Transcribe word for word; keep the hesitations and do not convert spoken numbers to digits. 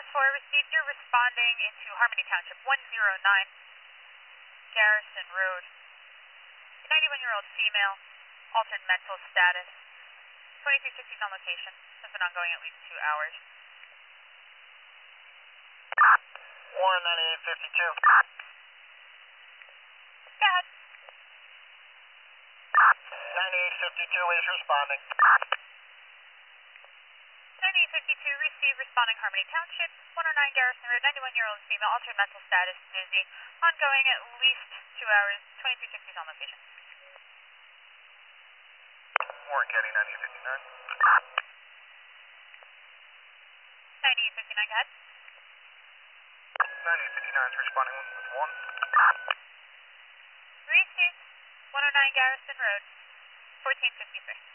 four, received. You're responding into Harmony Township, one oh nine Garrison Road. ninety-one-year-old female, altered mental status. twenty-three sixties on location. Has been ongoing at least two hours. Warren ninety-eight fifty-two. Go ahead. ninety-eight fifty-two is responding. ninety-eight fifty-two, received, responding Harmony Township, one oh nine Garrison Road, ninety-one-year-old female, altered mental status, dizzy, ongoing at least two hours, twenty-three sixties on location. Warren County ninety-eight fifty-nine. ninety-eight fifty-nine, go ahead. ninety-eight fifty-nine is responding with one. Received, one oh nine Garrison Road, fourteen fifty-three.